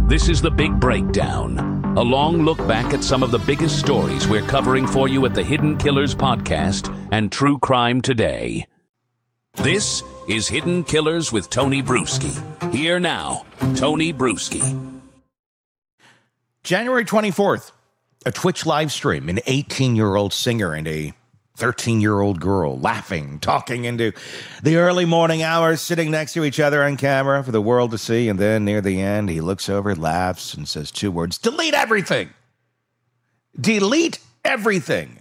This is The Big Breakdown, a long look back at some of the biggest stories we're covering for you at the Hidden Killers podcast and True Crime Today. This is Hidden Killers with Tony Bruschi. Here now, Tony Bruschi. January 24th, a Twitch live stream, an 18-year-old singer and a 13-year-old girl laughing, talking into the early morning hours, sitting next to each other on camera for the world to see. And then near the end, he looks over, laughs, and says two words: delete everything. Delete everything.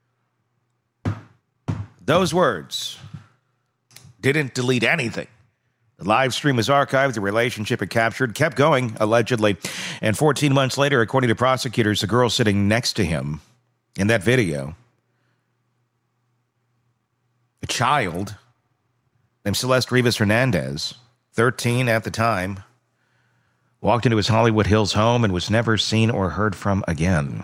Those words didn't delete anything. The live stream was archived, the relationship it captured kept going, allegedly. And 14 months later, according to prosecutors, the girl sitting next to him in that video, a child named Celeste Rivas Hernandez, 13 at the time, walked into his Hollywood Hills home and was never seen or heard from again.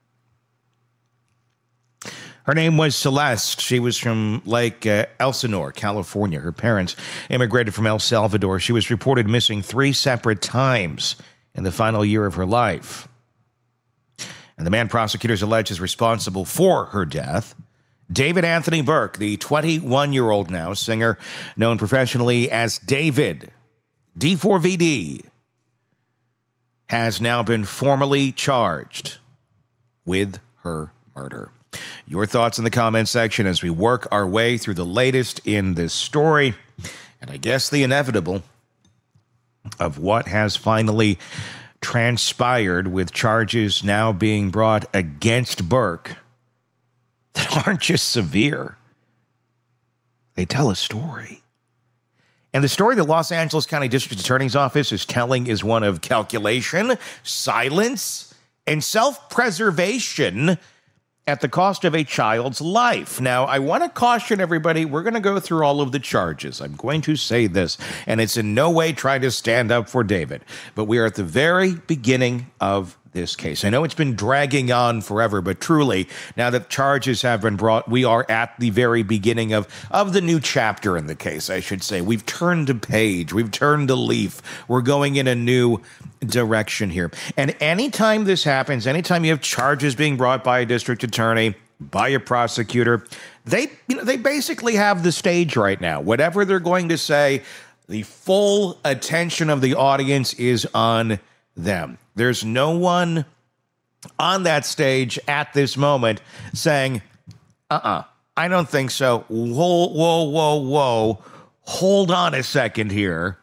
Her name was Celeste. She was from Lake Elsinore, California. Her parents immigrated from El Salvador. She was reported missing 3 separate times in the final year of her life. And the man prosecutors allege is responsible for her death, David Anthony Burke, the 21-year-old now singer known professionally as David, D4VD, has now been formally charged with her murder. Your thoughts in the comments section as we work our way through the latest in this story, and I guess the inevitable of what has finally transpired with charges now being brought against Burke that aren't just severe. They tell a story. And the story the Los Angeles County District Attorney's Office is telling is one of calculation, silence, and self-preservation at the cost of a child's life. Now, I want to caution everybody, we're going to go through all of the charges. I'm going to say this, and it's in no way trying to stand up for David, but we are at the very beginning of this case. I know it's been dragging on forever, but truly, now that charges have been brought, we are at the very beginning of the new chapter in the case, I should say. We've turned a page. We've turned a leaf. We're going in a new direction here. And anytime this happens, anytime you have charges being brought by a district attorney, by a prosecutor, they basically have the stage right now. Whatever they're going to say, the full attention of the audience is on them. There's no one on that stage at this moment saying, I don't think so. Whoa. Hold on a second here.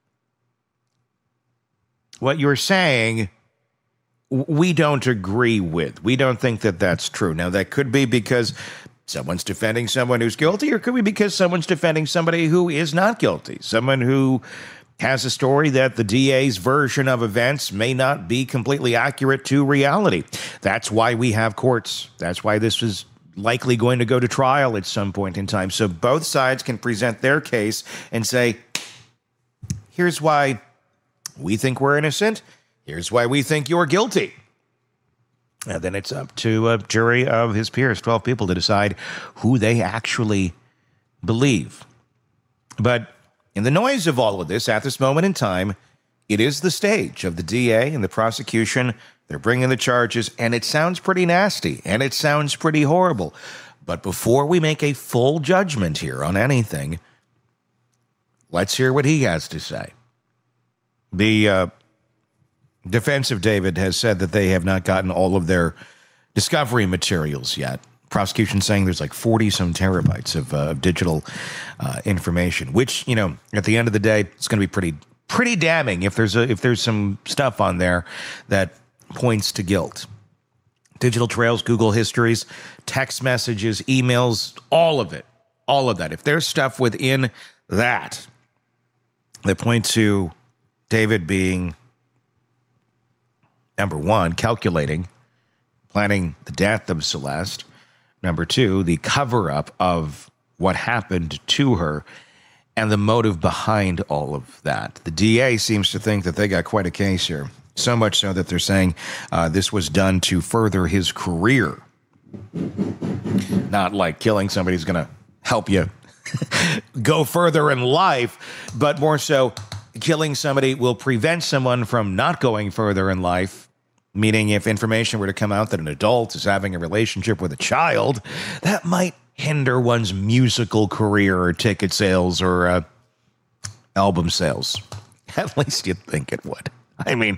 What you're saying, we don't agree with. We don't think that that's true. Now, that could be because someone's defending someone who's guilty, or it could be because someone's defending somebody who is not guilty, someone who has a story that the DA's version of events may not be completely accurate to reality. That's why we have courts. That's why this is likely going to go to trial at some point in time. So both sides can present their case and say, here's why we think we're innocent. Here's why we think you're guilty. And then it's up to a jury of his peers, 12 people, to decide who they actually believe. But in the noise of all of this, at this moment in time, it is the stage of the DA and the prosecution. They're bringing the charges, and it sounds pretty nasty, and it sounds pretty horrible. But before we make a full judgment here on anything, let's hear what he has to say. The defense of David has said that they have not gotten all of their discovery materials yet. Prosecution saying there's like 40-some terabytes of digital information, which, at the end of the day, it's going to be pretty damning if there's some stuff on there that points to guilt. Digital trails, Google histories, text messages, emails, all of that. If there's stuff within that point to David being, number one, calculating, planning the death of Celeste. Number two, the cover-up of what happened to her and the motive behind all of that. The DA seems to think that they got quite a case here, so much so that they're saying this was done to further his career. Not like killing somebody's going to help you go further in life, but more so killing somebody will prevent someone from not going further in life, meaning if information were to come out that an adult is having a relationship with a child, that might hinder one's musical career or ticket sales or album sales. At least you'd think it would. I mean,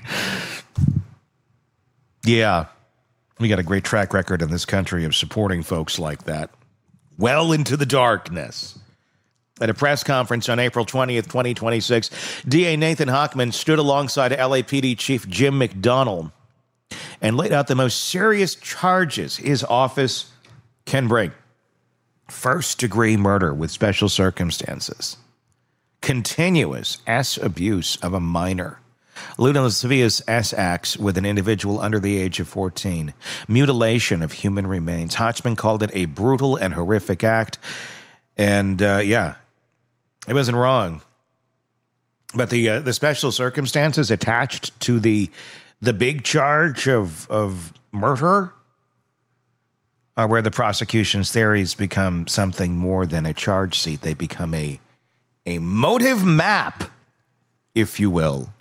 yeah, we got a great track record in this country of supporting folks like that well into the darkness. At a press conference on April 20th, 2026, DA Nathan Hochman stood alongside LAPD Chief Jim McDonnell and laid out the most serious charges his office can bring. First-degree murder with special circumstances, continuous abuse of a minor, lascivious acts with an individual under the age of 14, mutilation of human remains. Hochman called it a brutal and horrific act, and it wasn't wrong. But the special circumstances attached to the big charge of murder are where the prosecution's theories become something more than a charge sheet. They become a motive map, if you will.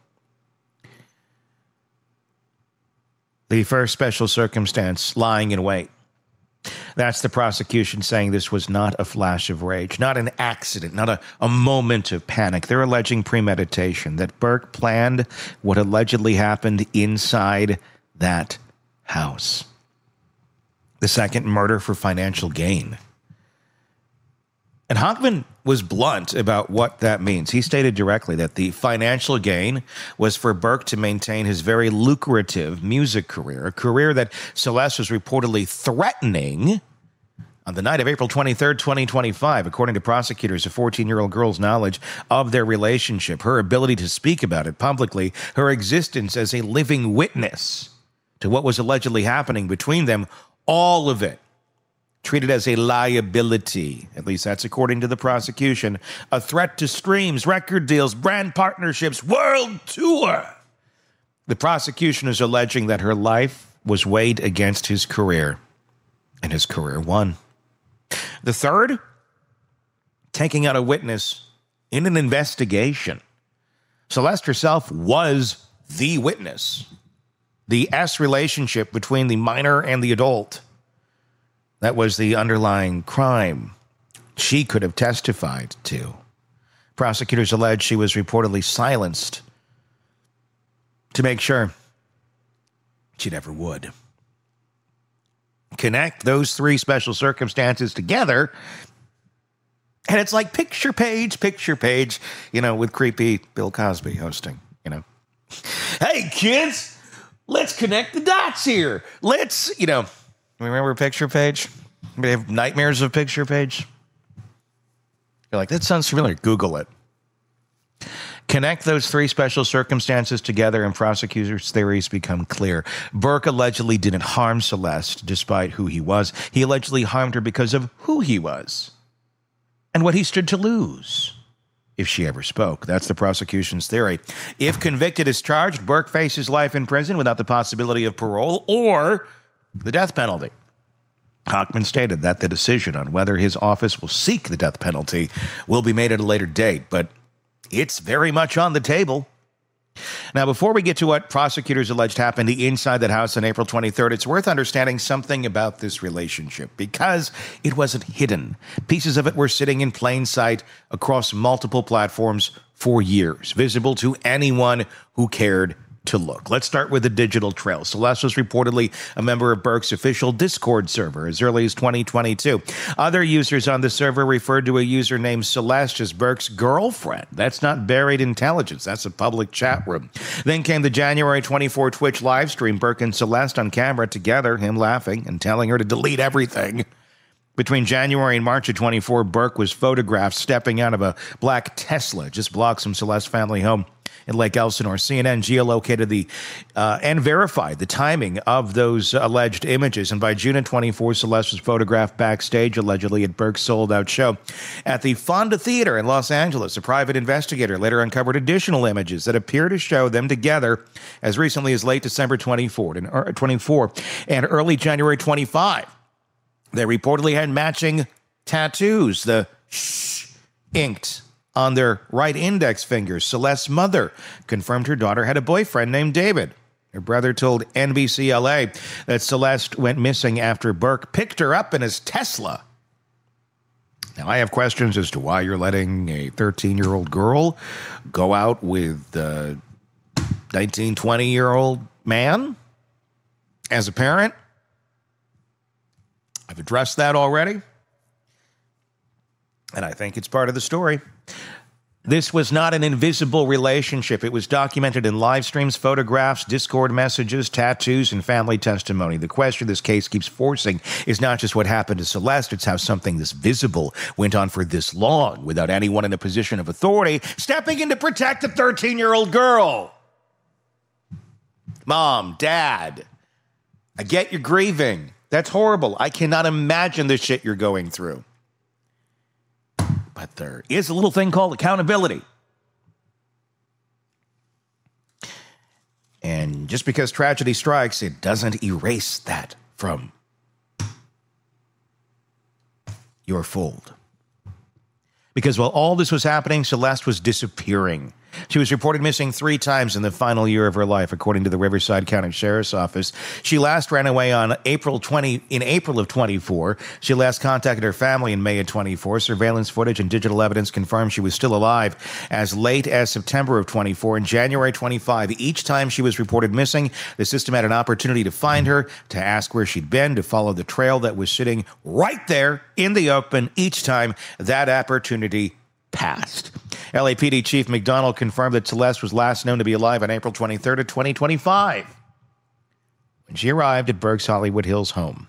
The first special circumstance, lying in wait. That's the prosecution saying this was not a flash of rage, not an accident, not a moment of panic. They're alleging premeditation, that Burke planned what allegedly happened inside that house. The second, murder for financial gain. And Hochman was blunt about what that means. He stated directly that the financial gain was for Burke to maintain his very lucrative music career, a career that Celeste was reportedly threatening on the night of April 23rd, 2025. According to prosecutors, a 14-year-old girl's knowledge of their relationship, her ability to speak about it publicly, her existence as a living witness to what was allegedly happening between them, all of it treated as a liability, at least that's according to the prosecution, a threat to streams, record deals, brand partnerships, world tour. The prosecution is alleging that her life was weighed against his career, and his career won. The third, taking out a witness in an investigation. Celeste herself was the witness. The S relationship between the minor and the adult. That was the underlying crime she could have testified to. Prosecutors allege she was reportedly silenced to make sure she never would. Connect those three special circumstances together, and it's like picture page, with creepy Bill Cosby hosting, Hey, kids, let's connect the dots here. Let's, remember Picture Page? Anybody have nightmares of Picture Page? You're like, that sounds familiar. Google it. Connect those three special circumstances together and prosecutors' theories become clear. Burke allegedly didn't harm Celeste despite who he was. He allegedly harmed her because of who he was and what he stood to lose if she ever spoke. That's the prosecution's theory. If convicted as charged, Burke faces life in prison without the possibility of parole or the death penalty. Hochman stated that the decision on whether his office will seek the death penalty will be made at a later date, but it's very much on the table. Now, before we get to what prosecutors alleged happened inside that house on April 23rd, it's worth understanding something about this relationship because it wasn't hidden. Pieces of it were sitting in plain sight across multiple platforms for years, visible to anyone who cared to look. Let's start with the digital trail. Celeste was reportedly a member of Burke's official Discord server as early as 2022. Other users on the server referred to a user named Celeste as Burke's girlfriend. That's not buried intelligence. That's a public chat room. Then came the January 24 Twitch live stream, Burke and Celeste on camera together, him laughing and telling her to delete everything. Between January and March of 24, Burke was photographed stepping out of a black Tesla just blocks from Celeste's family home in Lake Elsinore. CNN geolocated and verified the timing of those alleged images. And by June of 24, Celeste was photographed backstage, allegedly at Burke's sold-out show at the Fonda Theater in Los Angeles. A private investigator later uncovered additional images that appear to show them together as recently as late December 24 and early January 25. They reportedly had matching tattoos, the inked on their right index fingers. Celeste's mother confirmed her daughter had a boyfriend named David. Her brother told NBC LA that Celeste went missing after Burke picked her up in his Tesla. Now, I have questions as to why you're letting a 13-year-old girl go out with a 19, 20-year-old man as a parent. I've addressed that already, and I think it's part of the story. This was not an invisible relationship. It was documented in live streams, photographs, Discord messages, tattoos, and family testimony. The question this case keeps forcing is not just what happened to Celeste, it's how something this visible went on for this long without anyone in a position of authority stepping in to protect the 13-year-old girl. Mom, Dad, I get you're grieving. That's horrible. I cannot imagine the shit you're going through. But there is a little thing called accountability. And just because tragedy strikes, it doesn't erase that from your fold. Because while all this was happening, Celeste was disappearing. She was reported missing 3 times in the final year of her life, according to the Riverside County Sheriff's Office. She last ran away in April of 24. She last contacted her family in May of 24. Surveillance footage and digital evidence confirmed she was still alive as late as September of 24 and January 25. Each time she was reported missing, the system had an opportunity to find her, to ask where she'd been, to follow the trail that was sitting right there in the open. Each time that opportunity passed. LAPD Chief McDonald confirmed that Celeste was last known to be alive on April 23rd of 2025 when she arrived at Burke's Hollywood Hills home.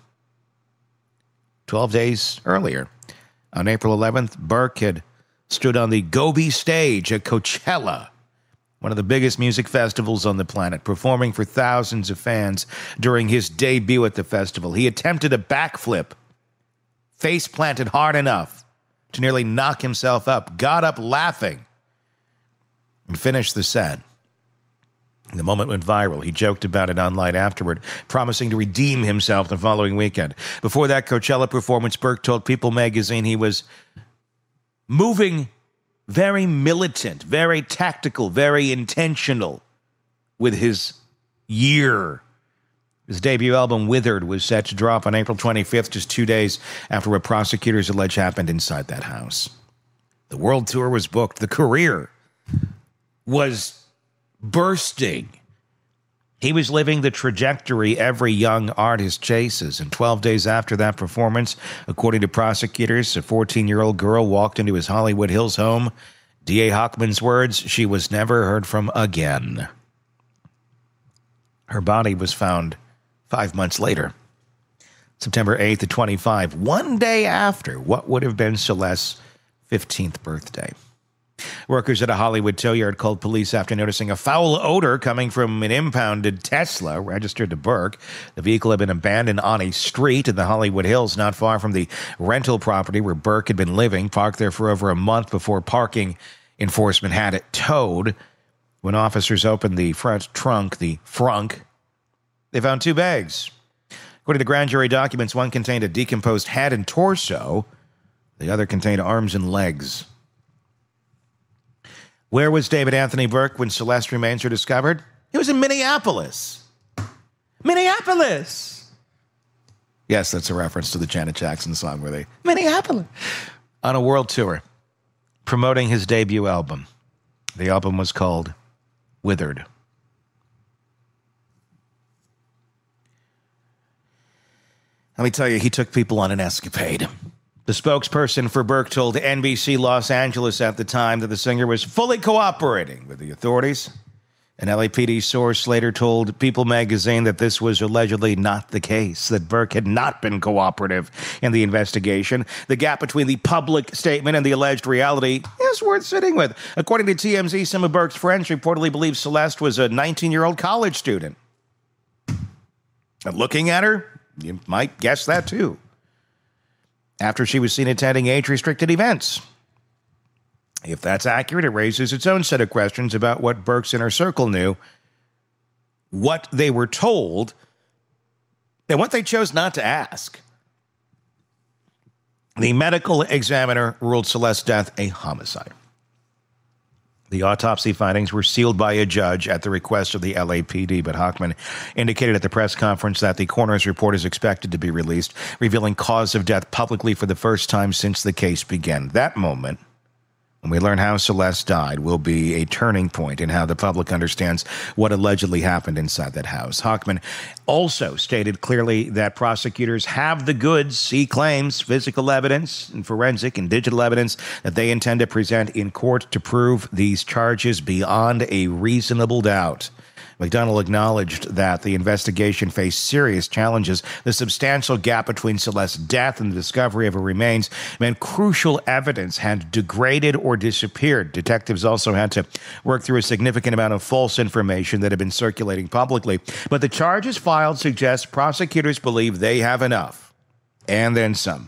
12 days earlier, on April 11th, Burke had stood on the Gobi stage at Coachella, one of the biggest music festivals on the planet, performing for thousands of fans during his debut at the festival. He attempted a backflip, face planted hard enough to nearly knock himself up, got up laughing, and finished the set. The moment went viral. He joked about it online afterward, promising to redeem himself the following weekend. Before that Coachella performance, Burke told People magazine he was moving very militant, very tactical, very intentional with his year. His debut album, Withered, was set to drop on April 25th, just 2 days after what prosecutors allege happened inside that house. The world tour was booked. The career was bursting. He was living the trajectory every young artist chases. And 12 days after that performance, according to prosecutors, a 14-year-old girl walked into his Hollywood Hills home. D.A. Hochman's words, she was never heard from again. Her body was found 5 months later, September 8th of 25, one day after what would have been Celeste's 15th birthday. Workers at a Hollywood tow yard called police after noticing a foul odor coming from an impounded Tesla registered to Burke. The vehicle had been abandoned on a street in the Hollywood Hills, not far from the rental property where Burke had been living, parked there for over a month before parking enforcement had it towed. When officers opened the front trunk, the frunk, they found 2 bags. According to grand jury documents, one contained a decomposed head and torso. The other contained arms and legs. Where was David Anthony Burke when Celeste remains were discovered? He was in Minneapolis. Minneapolis! Yes, that's a reference to the Janet Jackson song where they... Minneapolis! On a world tour, promoting his debut album. The album was called Withered. Let me tell you, he took people on an escapade. The spokesperson for Burke told NBC Los Angeles at the time that the singer was fully cooperating with the authorities. An LAPD source later told People magazine that this was allegedly not the case, that Burke had not been cooperative in the investigation. The gap between the public statement and the alleged reality is worth sitting with. According to TMZ, some of Burke's friends reportedly believe Celeste was a 19-year-old college student. And looking at her, you might guess that too. After she was seen attending age-restricted events. If that's accurate, it raises its own set of questions about what Burke's inner circle knew, what they were told, and what they chose not to ask. The medical examiner ruled Celeste's death a homicide. The autopsy findings were sealed by a judge at the request of the LAPD, but Hochman indicated at the press conference that the coroner's report is expected to be released, revealing cause of death publicly for the first time since the case began. That moment, when we learn how Celeste died, will be a turning point in how the public understands what allegedly happened inside that house. Hochman also stated clearly that prosecutors have the goods, he claims, physical evidence and forensic and digital evidence that they intend to present in court to prove these charges beyond a reasonable doubt. McDonald acknowledged that the investigation faced serious challenges. The substantial gap between Celeste's death and the discovery of her remains meant crucial evidence had degraded or disappeared. Detectives also had to work through a significant amount of false information that had been circulating publicly. But the charges filed suggest prosecutors believe they have enough, and then some.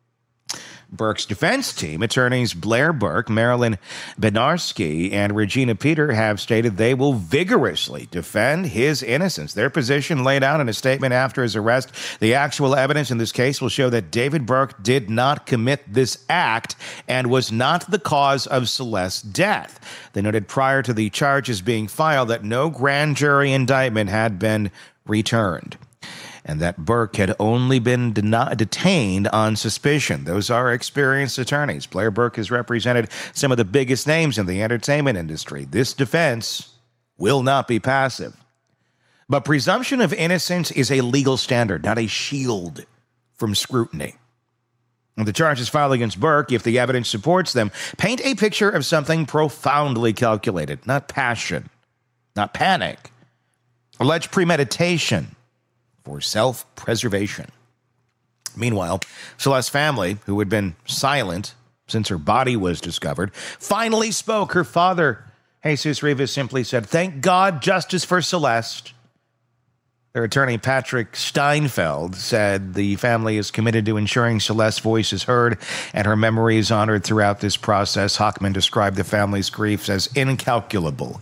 Burke's defense team, attorneys Blair Burke, Marilyn Bednarski, and Regina Peter, have stated they will vigorously defend his innocence. Their position laid out in a statement after his arrest: the actual evidence in this case will show that David Burke did not commit this act and was not the cause of Celeste's death. They noted prior to the charges being filed that no grand jury indictment had been returned, and that Burke had only been detained on suspicion. Those are experienced attorneys. Blair Burke has represented some of the biggest names in the entertainment industry. This defense will not be passive. But presumption of innocence is a legal standard, not a shield from scrutiny. And the charges filed against Burke, if the evidence supports them, paint a picture of something profoundly calculated, not passion, not panic, alleged premeditation, for self-preservation. Meanwhile, Celeste's family, who had been silent since her body was discovered, finally spoke. Her father, Jesus Rivas, simply said, "Thank God, justice for Celeste." Their attorney, Patrick Steinfeld, said the family is committed to ensuring Celeste's voice is heard and her memory is honored throughout this process. Hochman described the family's griefs as incalculable.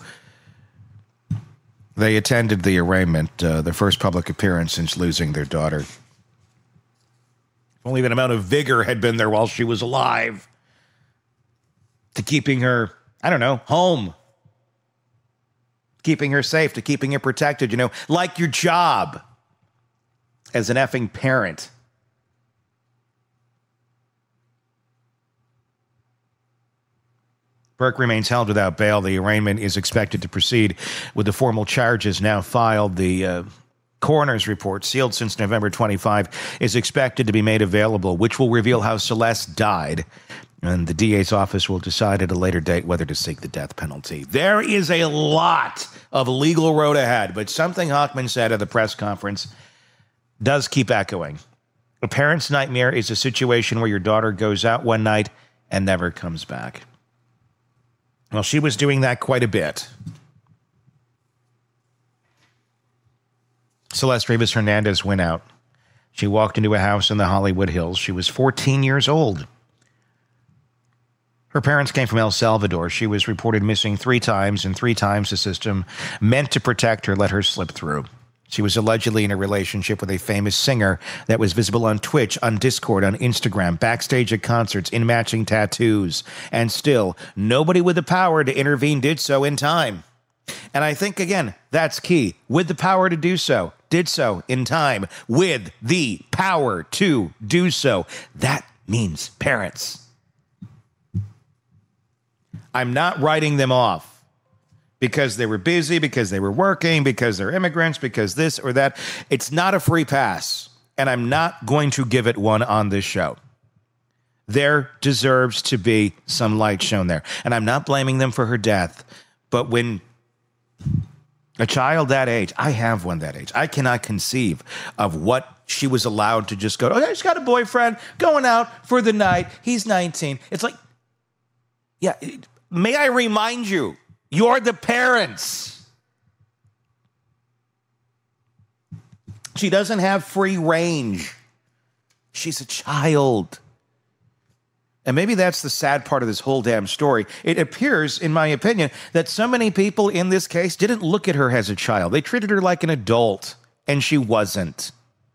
They attended the arraignment, their first public appearance since losing their daughter. Only that amount of vigor had been there while she was alive to keeping her, home. Keeping her safe, to keeping her protected, like your job as an effing parent. Burke remains held without bail. The arraignment is expected to proceed with the formal charges now filed. The coroner's report, sealed since November 25, is expected to be made available, which will reveal how Celeste died. And the DA's office will decide at a later date whether to seek the death penalty. There is a lot of legal road ahead, but something Hochman said at the press conference does keep echoing. A parent's nightmare is a situation where your daughter goes out one night and never comes back. Well, she was doing that quite a bit. Celeste Rivas Hernandez went out. She walked into a house in the Hollywood Hills. She was 14 years old. Her parents came from El Salvador. She was reported missing 3 times, and 3 times the system meant to protect her let her slip through. She was allegedly in a relationship with a famous singer that was visible on Twitch, on Discord, on Instagram, backstage at concerts, in matching tattoos. And still, nobody with the power to intervene did so in time. And I think, again, that's key. With the power to do so, did so in time. With the power to do so. That means parents. I'm not writing them off because they were busy, because they were working, because they're immigrants, because this or that. It's not a free pass, and I'm not going to give it one on this show. There deserves to be some light shown there. And I'm not blaming them for her death, but when a child that age, I have one that age, I cannot conceive of what she was allowed to just go, oh, she's got a boyfriend, going out for the night, he's 19. It's like, yeah, may I remind you, you're the parents. She doesn't have free range. She's a child. And maybe that's the sad part of this whole damn story. It appears, in my opinion, that so many people in this case didn't look at her as a child. They treated her like an adult, and she wasn't.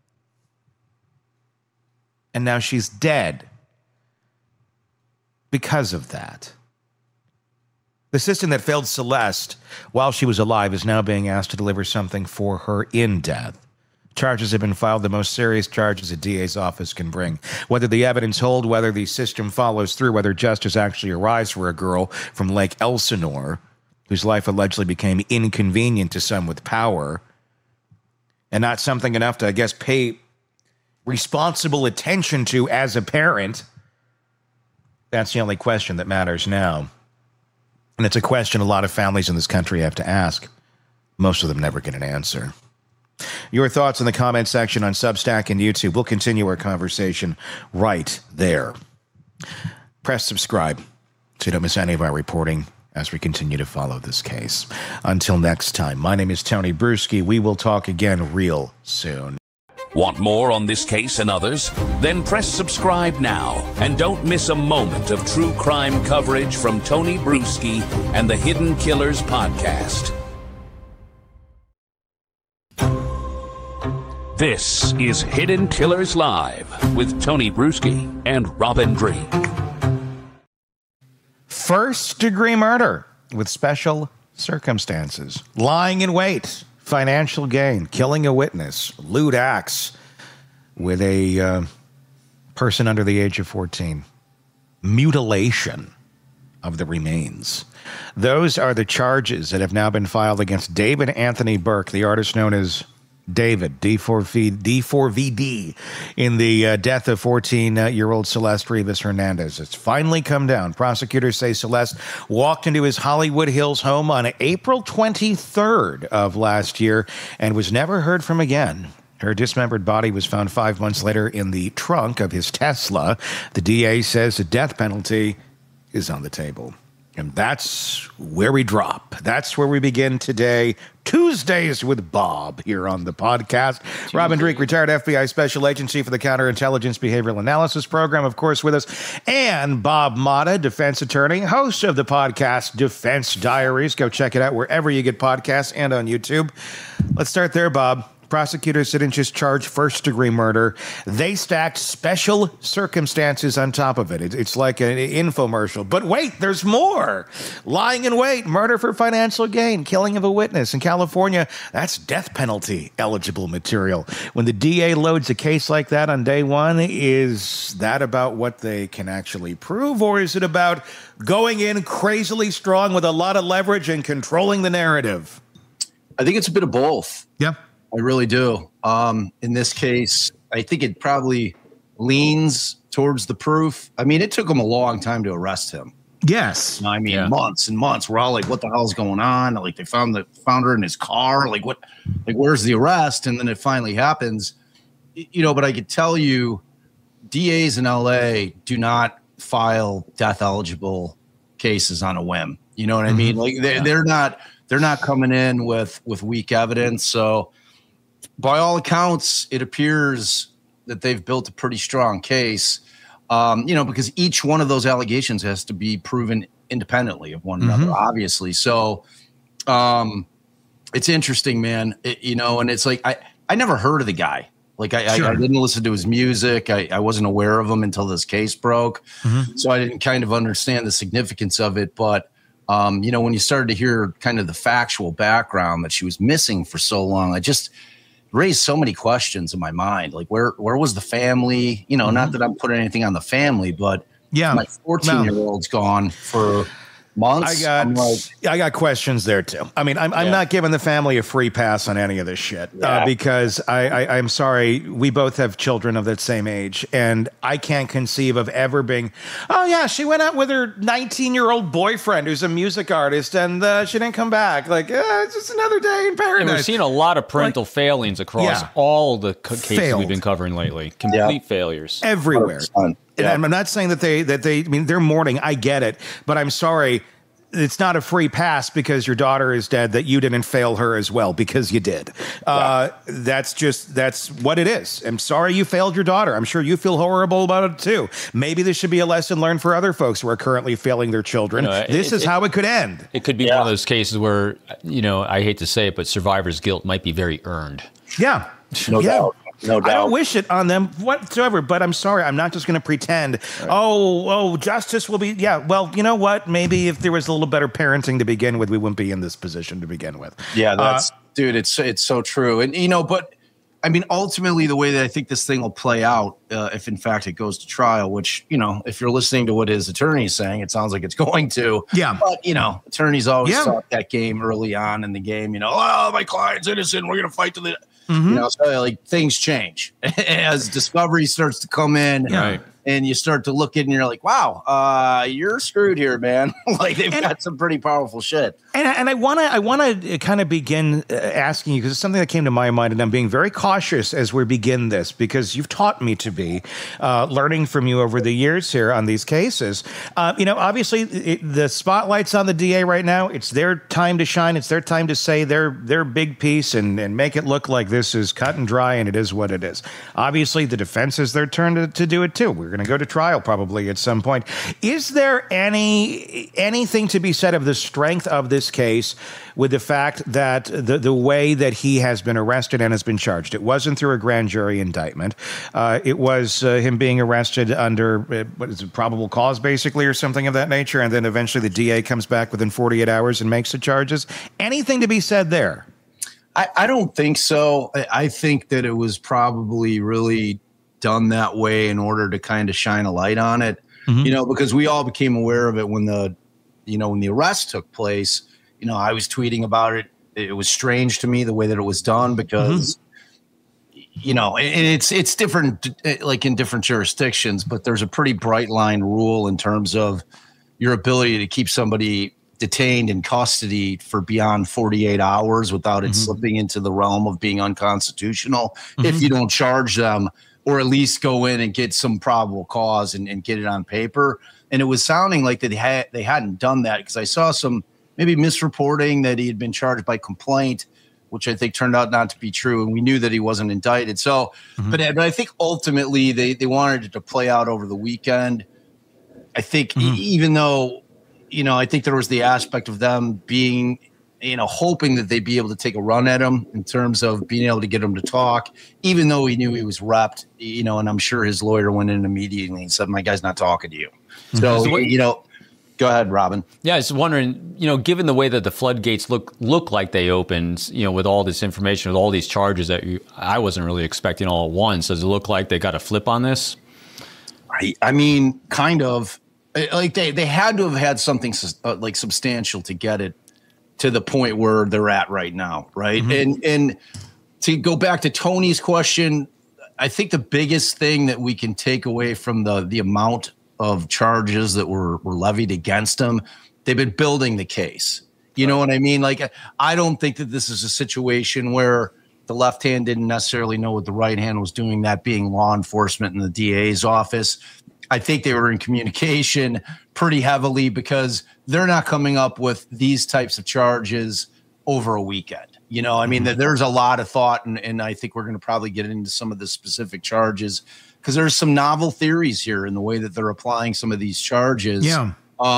And now she's dead because of that. The system that failed Celeste while she was alive is now being asked to deliver something for her in death. Charges have been filed, the most serious charges a DA's office can bring. Whether the evidence hold, whether the system follows through, whether justice actually arrives for a girl from Lake Elsinore, whose life allegedly became inconvenient to some with power, and not something enough to, I guess, pay responsible attention to as a parent. That's the only question that matters now. And it's a question a lot of families in this country have to ask. Most of them never get an answer. Your thoughts in the comment section on Substack and YouTube. We'll continue our conversation right there. Press subscribe so you don't miss any of our reporting as we continue to follow this case. Until next time, my name is Tony Bruski. We will talk again real soon. Want more on this case and others? Then press subscribe now and don't miss a moment of true crime coverage from Tony Bruski and the Hidden Killers podcast. This is Hidden Killers Live with Tony Bruski and Robin Dreek. First-degree murder with special circumstances. Lying in wait. Financial gain, killing a witness, lewd acts with a person under the age of 14, mutilation of the remains. Those are the charges that have now been filed against David Anthony Burke, the artist known as David, D4VD, in the death of 14-year-old Celeste Rivas Hernandez. It's finally come down. Prosecutors say Celeste walked into his Hollywood Hills home on April 23rd of last year and was never heard from again. Her dismembered body was found 5 months later in the trunk of his Tesla. The DA says the death penalty is on the table. And that's where we drop. That's where we begin today. Tuesdays with Bob here on the podcast. Robin Dreek, retired FBI Special Agency for the Counterintelligence Behavioral Analysis Program, of course, with us. And Bob Motta, defense attorney, host of the podcast Defense Diaries. Go check it out wherever you get podcasts and on YouTube. Let's start there, Bob. Prosecutors didn't just charge first-degree murder. They stacked special circumstances on top of it. It's like an infomercial. But wait, there's more. Lying in wait, murder for financial gain, killing of a witness. In California, that's death penalty eligible material. When the DA loads a case like that on day one, is that about what they can actually prove? Or is it about going in crazily strong with a lot of leverage and controlling the narrative? I think it's a bit of both. Yeah. I really do. In this case, I think it probably leans towards the proof. I mean, it took them a long time to arrest him. Yes. I mean, months and months. We're all like, what the hell's going on? Like, they found her in his car. Like, what? Like, where's the arrest? And then it finally happens. But I could tell you, DAs in LA do not file death eligible cases on a whim. You know what I mean? Like, they're not coming in with weak evidence. So, by all accounts, it appears that they've built a pretty strong case, because each one of those allegations has to be proven independently of one another, obviously. So it's interesting, man, and it's like I never heard of the guy. Like I didn't listen to his music. I wasn't aware of him until this case broke. So I didn't kind of understand the significance of it. But, when you started to hear kind of the factual background that she was missing for so long, I just raised so many questions in my mind. Like, where was the family? Not that I'm putting anything on the family, but my 14-year-old's gone for months. I got questions there too. I mean, I'm not giving the family a free pass on any of this shit because I'm sorry. We both have children of that same age, and I can't conceive of ever being, oh yeah, she went out with her 19-year-old boyfriend who's a music artist, and she didn't come back. Like, it's just another day in paradise. And we've seen a lot of parental failings across all the cases we've been covering lately. Complete failures everywhere. 100%. And I'm not saying that they, I mean, they're mourning. I get it. But I'm sorry. It's not a free pass because your daughter is dead that you didn't fail her as well because you did. That's what it is. I'm sorry you failed your daughter. I'm sure you feel horrible about it too. Maybe this should be a lesson learned for other folks who are currently failing their children. This is how it could end. It could be one of those cases where, I hate to say it, but survivor's guilt might be very earned. Yeah. No doubt. No doubt. I don't wish it on them whatsoever, but I'm sorry. I'm not just going to pretend, justice will be, well, you know what? Maybe if there was a little better parenting to begin with, we wouldn't be in this position to begin with. Yeah, dude, it's so true. And, but I mean, ultimately, the way that I think this thing will play out, if in fact it goes to trial, which, if you're listening to what his attorney is saying, it sounds like it's going to. Yeah. But, attorneys always thought that game early on in the game, my client's innocent. We're going to fight to the, so like things change as discovery starts to come in. Yeah. Right. And you start to look at it and you're like, wow, you're screwed here, man. Like they've got some pretty powerful shit. And I want to kind of begin asking you, because it's something that came to my mind, and I'm being very cautious as we begin this, because you've taught me to be learning from you over the years here on these cases. Obviously the spotlight's on the DA right now. It's their time to shine. It's their time to say their big piece and make it look like this is cut and dry, and it is what it is. Obviously the defense is their turn to do it too. We're going to go to trial probably at some point. Is there anything to be said of the strength of this case with the fact that the way that he has been arrested and has been charged? It wasn't through a grand jury indictment. It was him being arrested under, probable cause basically, or something of that nature, and then eventually the DA comes back within 48 hours and makes the charges. Anything to be said there? I don't think so. I think that it was probably really done that way in order to kind of shine a light on it, because we all became aware of it when when the arrest took place. I was tweeting about it. It was strange to me the way that it was done because, and it's different, like in different jurisdictions, but there's a pretty bright line rule in terms of your ability to keep somebody detained in custody for beyond 48 hours without it slipping into the realm of being unconstitutional if you don't charge them, or at least go in and get some probable cause and get it on paper. And it was sounding like that they hadn't done that, because I saw some maybe misreporting that he had been charged by complaint, which I think turned out not to be true. And we knew that he wasn't indicted. So, but I think ultimately they wanted it to play out over the weekend. I think even though, I think there was the aspect of them being, hoping that they'd be able to take a run at him in terms of being able to get him to talk, even though he knew he was repped, and I'm sure his lawyer went in immediately and said, my guy's not talking to you. So, go ahead, Robin. Yeah, I was wondering, given the way that the floodgates look like they opened, with all this information, with all these charges that I wasn't really expecting all at once, does it look like they got a flip on this? I mean, kind of. Like they had to have had something like substantial to get it to the point where they're at right now, right? And to go back to Tony's question, I think the biggest thing that we can take away from the amount of charges that were levied against them, they've been building the case. You know what I mean? Like, I don't think that this is a situation where the left hand didn't necessarily know what the right hand was doing, that being law enforcement in the DA's office. I think they were in communication pretty heavily, because they're not coming up with these types of charges over a weekend. I mean, there's a lot of thought, and I think we're going to probably get into some of the specific charges, because there's some novel theories here in the way that they're applying some of these charges. Yeah.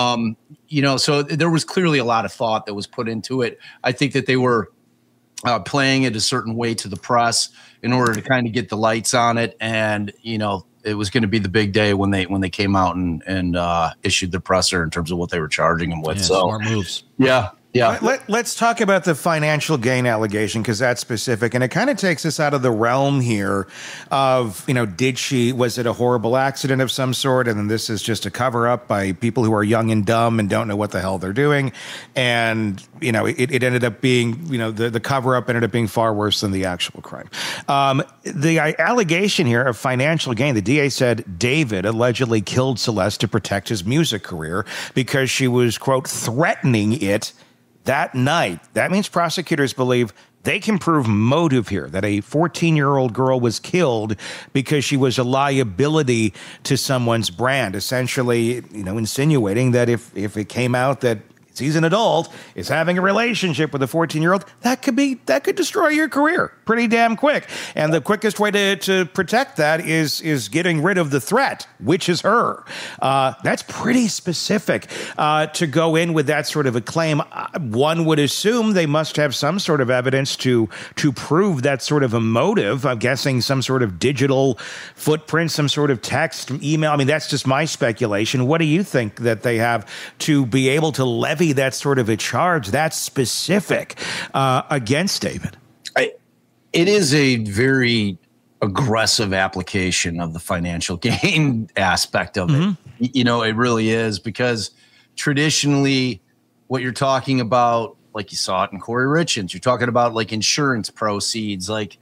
So there was clearly a lot of thought that was put into it. I think that they were playing it a certain way to the press in order to kind of get the lights on it. And, it was going to be the big day when they came out and issued the presser in terms of what they were charging him with. Yeah, so smart moves. Yeah. Yeah. Let's talk about the financial gain allegation, because that's specific, and it kind of takes us out of the realm here of, was it a horrible accident of some sort, and then this is just a cover up by people who are young and dumb and don't know what the hell they're doing, and it ended up being, the cover up ended up being far worse than the actual crime. The allegation here of financial gain, the DA said David allegedly killed Celeste to protect his music career because she was, quote, threatening it that night. That means prosecutors believe they can prove motive here, that a 14-year-old girl was killed because she was a liability to someone's brand, essentially, insinuating that if it came out that he's an adult, is having a relationship with a 14-year-old, that could destroy your career pretty damn quick. And the quickest way to protect that is getting rid of the threat, which is her. That's pretty specific to go in with that sort of a claim. One would assume they must have some sort of evidence to prove that sort of a motive. I'm guessing some sort of digital footprint, some sort of text, email. I mean, that's just my speculation. What do you think that they have to be able to levy that sort of a charge that's specific against David? It is a very aggressive application of the financial gain aspect of it. You know, it really is, because traditionally what you're talking about, like you saw it in Corey Richins, you're talking about like insurance proceeds, like,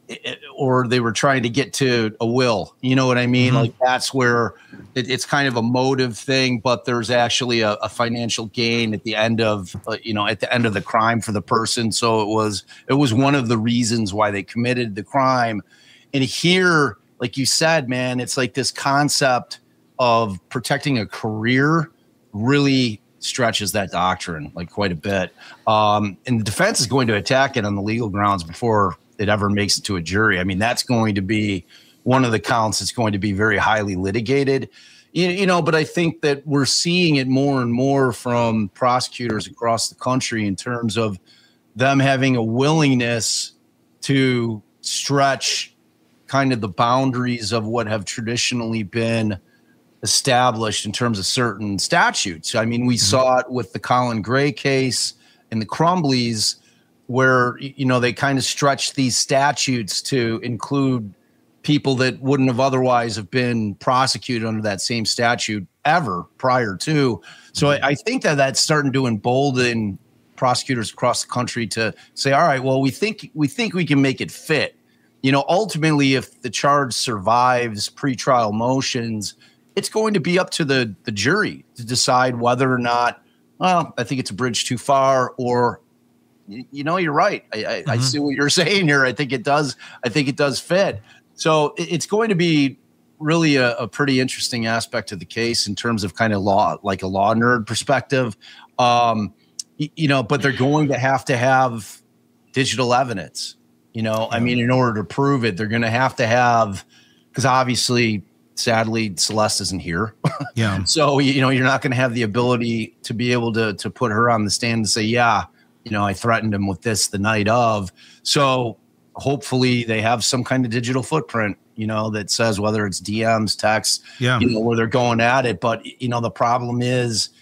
or they were trying to get to a will, you know what I mean? Like that's where it's kind of a motive thing, but there's actually a financial gain at the end of, at the end of the crime for the person. So it was one of the reasons why they committed the crime. And here, like you said, man, it's like this concept of protecting a career really stretches that doctrine like quite a bit. And the defense is going to attack it on the legal grounds before it ever makes it to a jury. I mean, that's going to be one of the counts that's going to be very highly litigated, but I think that we're seeing it more and more from prosecutors across the country in terms of them having a willingness to stretch kind of the boundaries of what have traditionally been established in terms of certain statutes. I mean, we saw it with the Colin Gray case and the Crumbleys, where, they kind of stretched these statutes to include people that wouldn't have otherwise have been prosecuted under that same statute ever prior to. So I think that that's starting to embolden prosecutors across the country to say, all right, well, we think we can make it fit. Ultimately, if the charge survives pretrial motions, it's going to be up to the jury to decide whether or not, well, I think it's a bridge too far, or, you're right. I see what you're saying here. I think it does fit. So it's going to be really a pretty interesting aspect of the case in terms of kind of law, like a law nerd perspective. But they're going to have digital evidence. I mean, in order to prove it, they're going to have, because obviously, sadly, Celeste isn't here. Yeah. So, you're not going to have the ability to be able to put her on the stand and say, yeah, I threatened him with this the night of. So hopefully they have some kind of digital footprint, that says whether it's DMs, texts, where they're going at it. But, the problem is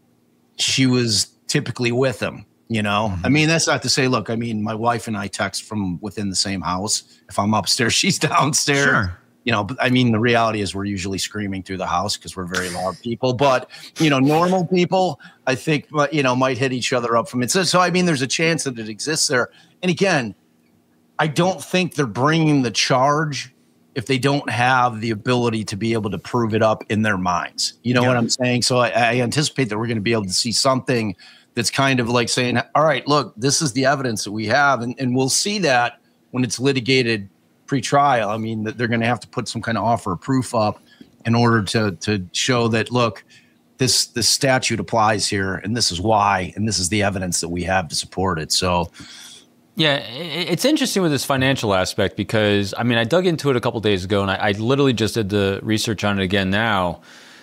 she was typically with him. I mean, that's not to say, look, I mean, my wife and I text from within the same house. If I'm upstairs, she's downstairs. Sure. But I mean, the reality is we're usually screaming through the house because we're very loud people. But, normal people, I think, might hit each other up from it. So, I mean, there's a chance that it exists there. And again, I don't think they're bringing the charge if they don't have the ability to be able to prove it up in their minds. You know what I'm saying? So I anticipate that we're going to be able to see something that's kind of like saying, all right, look, this is the evidence that we have. And we'll see that when it's litigated pre-trial. I mean, they're going to have to put some kind of offer of proof up in order to show that, look, this statute applies here, and this is why, and this is the evidence that we have to support it. So, yeah, it's interesting with this financial aspect because, I mean, I dug into it a couple of days ago, and I literally just did the research on it again now.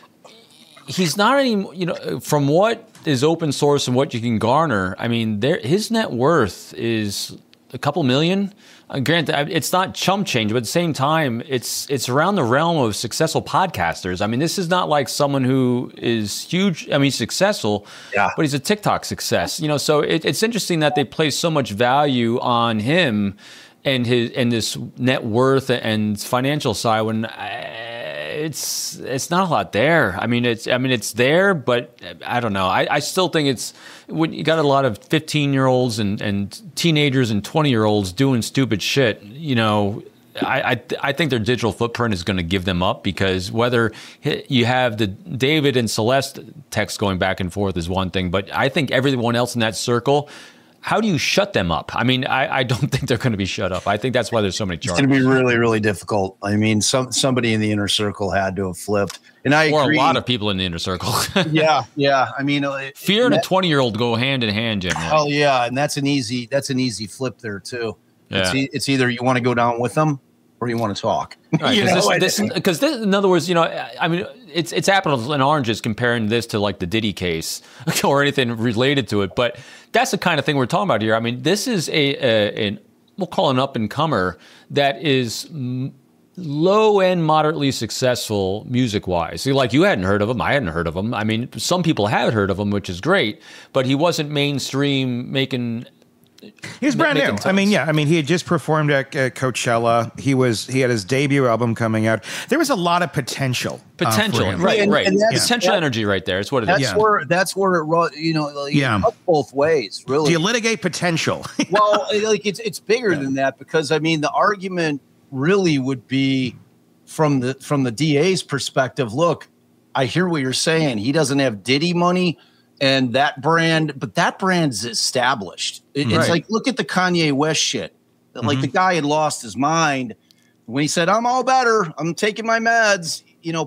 He's not any, from what is open source and what you can garner, I mean, his net worth is a couple million. Granted, it's not chump change, but at the same time, it's around the realm of successful podcasters. I mean, this is not like someone who is huge. I mean, successful, but he's a TikTok success. So it's interesting that they place so much value on him and this net worth and financial side when it's not a lot there. I mean, it's there, but I don't know. I still think it's when you got a lot of 15-year-olds and teenagers and 20-year-olds doing stupid shit. I think their digital footprint is going to give them up because whether you have the David and Celeste text going back and forth is one thing, but I think everyone else in that circle, how do you shut them up? I mean, I don't think they're going to be shut up. I think that's why there's so many charges. It's going to be really, really difficult. I mean, somebody in the inner circle had to have flipped. And I agree. A lot of people in the inner circle. Yeah. I mean, fear and a 20-year-old go hand in hand, Jim. Oh yeah, and that's an easy flip there too. Yeah. It's either you want to go down with them or you want to talk. Right, because in other words, I mean, it's apples and oranges comparing this to like the Diddy case or anything related to it. But that's the kind of thing we're talking about here. I mean, this is we'll call an up and comer that is low end, moderately successful music wise. Like you hadn't heard of him, I hadn't heard of him. I mean, some people have heard of him, which is great, but he wasn't mainstream making. He was brand new. Tons. I mean, he had just performed at Coachella. He had his debut album coming out. There was a lot of potential. Right. And potential energy right there. It's what it is. That's where it cuts both ways. Really, do you litigate potential? Well, like it's bigger than that, because I mean the argument really would be from the DA's perspective. Look, I hear what you're saying. He doesn't have Diddy money. And that brand's established. It's like, look at the Kanye West shit. Like the guy had lost his mind when he said, "I'm all better. I'm taking my meds."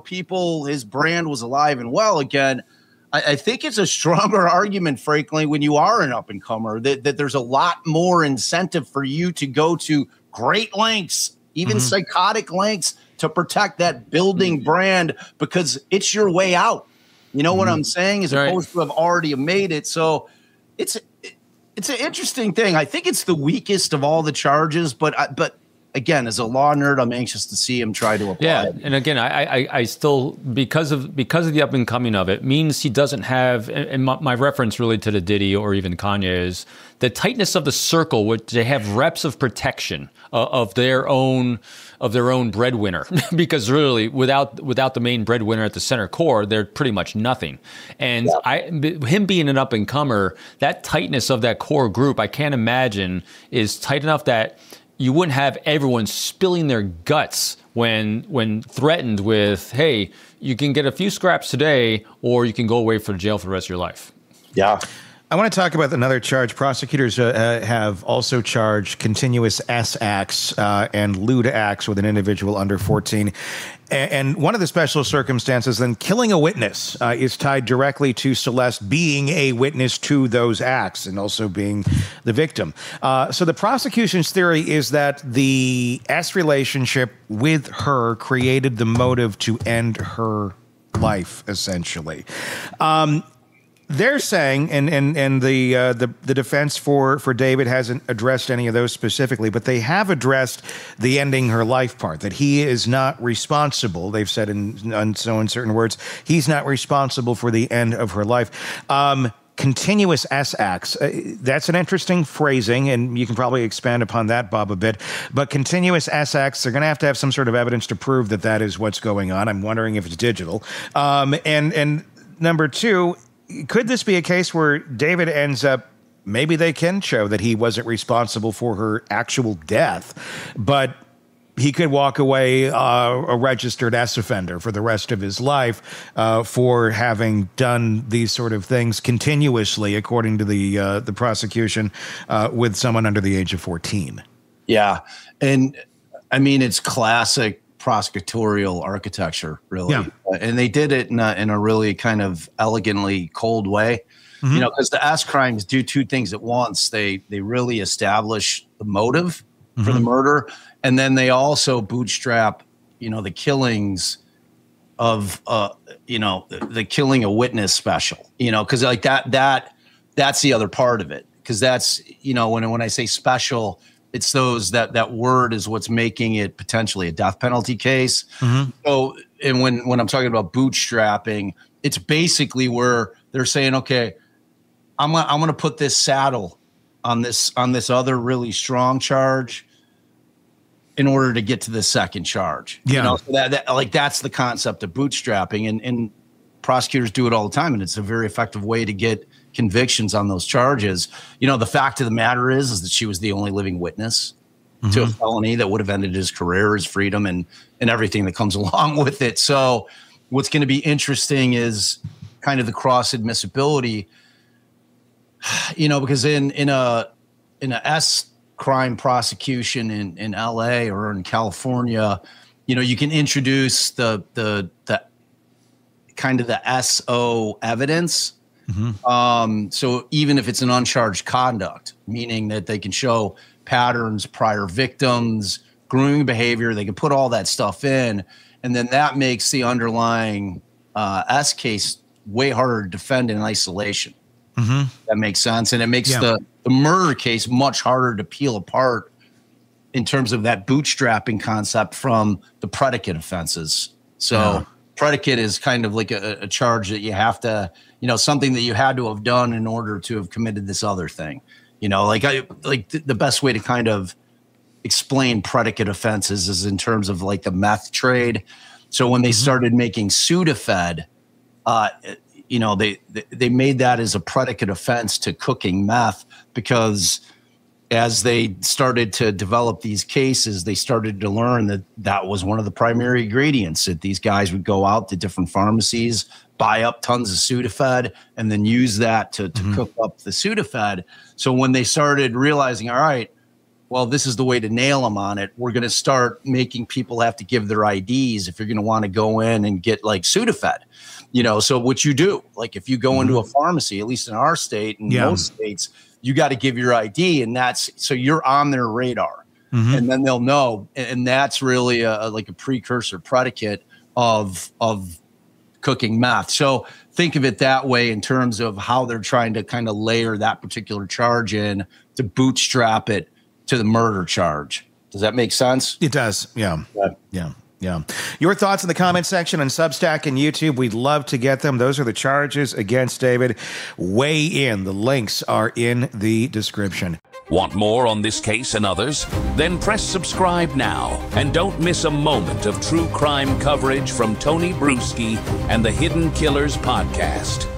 His brand was alive and well again. I think it's a stronger argument, frankly, when you are an up and comer, that there's a lot more incentive for you to go to great lengths, even psychotic lengths, to protect that building brand, because it's your way out. You know what I'm saying? As opposed to have already made it. So it's an interesting thing. I think it's the weakest of all the charges, but again, as a law nerd, I'm anxious to see him try to apply. Yeah, and again, I still, because of the up and coming of it, means he doesn't have. And my reference really to the Diddy or even Kanye is the tightness of the circle, which they have reps of protection of their own breadwinner, because really without the main breadwinner at the center core, they're pretty much nothing. And him being an up and comer, that tightness of that core group, I can't imagine is tight enough that you wouldn't have everyone spilling their guts when threatened with, hey, you can get a few scraps today, or you can go away for jail for the rest of your life. Yeah. I want to talk about another charge. Prosecutors have also charged continuous S acts and lewd acts with an individual under 14. And one of the special circumstances, then killing a witness is tied directly to Celeste being a witness to those acts and also being the victim. So the prosecution's theory is that the S relationship with her created the motive to end her life, essentially. They're saying, and the defense for David hasn't addressed any of those specifically, but they have addressed the ending her life part, that he is not responsible. They've said in certain words, he's not responsible for the end of her life. Continuous S acts. That's an interesting phrasing, and you can probably expand upon that, Bob, a bit. But continuous S acts, they're going to have some sort of evidence to prove that is what's going on. I'm wondering if it's digital. And number two, could this be a case where David ends up, maybe they can show that he wasn't responsible for her actual death, but he could walk away a registered S offender for the rest of his life for having done these sort of things continuously, according to the prosecution, with someone under the age of 14. Yeah. And I mean, it's classic prosecutorial architecture, really. Yeah. And they did it in a really kind of elegantly cold way, because the S crimes do two things at once. They really establish the motive for the murder, and then they also bootstrap, the killings of, the killing a witness special, because like that's the other part of it. Because that's, when I say special, it's those that word is what's making it potentially a death penalty case. So, and when I'm talking about bootstrapping, it's basically where they're saying, okay, I'm going to put this saddle on this other really strong charge in order to get to the second charge. Yeah. So that's the concept of bootstrapping, and prosecutors do it all the time, and it's a very effective way to get convictions on those charges. The fact of the matter is that she was the only living witness to a felony that would have ended his career, his freedom, and everything that comes along with it. So what's going to be interesting is kind of the cross admissibility. Because in a S crime prosecution in LA or in California, you can introduce the kind of the SO evidence. So even if it's an uncharged conduct, meaning that they can show patterns, prior victims, grooming behavior, they can put all that stuff in, and then that makes the underlying S case way harder to defend in isolation. That makes sense. And it makes the murder case much harder to peel apart in terms of that bootstrapping concept from the predicate offenses. So predicate is kind of like a charge that you have to, something that you had to have done in order to have committed this other thing. The best way to kind of explain predicate offenses is in terms of like the meth trade. So when they started making Sudafed, they made that as a predicate offense to cooking meth, because as they started to develop these cases, they started to learn that was one of the primary ingredients, that these guys would go out to different pharmacies, buy up tons of Sudafed, and then use that to cook up the Sudafed. So when they started realizing, all right, well, this is the way to nail them on it, we're going to start making people have to give their IDs if you're going to want to go in and get like Sudafed. So what you do, like if you go into a pharmacy, at least in our state and most states, you got to give your ID, and so you're on their radar, and then they'll know. And that's really like a precursor predicate of cooking meth. So think of it that way in terms of how they're trying to kind of layer that particular charge in to bootstrap it to the murder charge. Does that make sense? It does. Yeah. Your thoughts in the comment section on Substack and YouTube. We'd love to get them. Those are the charges against David. Weigh in. The links are in the description. Want more on this case and others? Then press subscribe now and don't miss a moment of true crime coverage from Tony Bruschi and the Hidden Killers podcast.